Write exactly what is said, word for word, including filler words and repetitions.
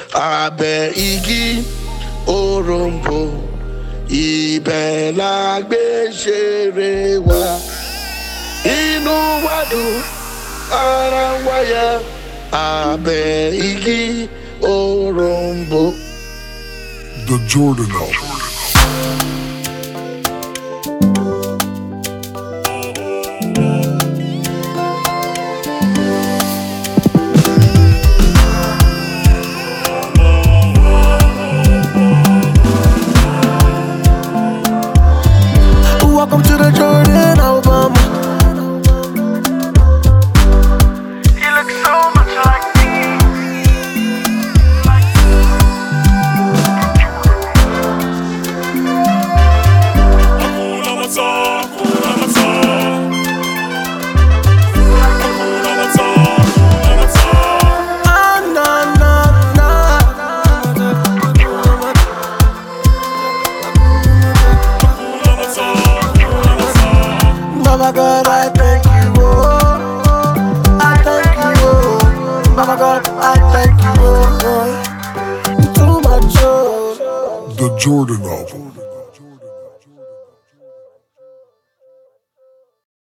Abẹ́ igi òrombó ibẹ̀ la gbé ṣeré wa. Inú wa dùn ara wa yá. Abẹ́ igi òrombó. The Jordan Album. Welcome to the Jordan album. You look so much like me. Hakuna Matata, Hakuna Matata. Hakuna Matata, Hakuna Matata. Ah, na, na, na. Hakuna Matata, Hakuna Matata. Baba God, I thank you, oh. I thank you, oh. Baba God, I thank you, oh. Too much, oh. The Jordan Album.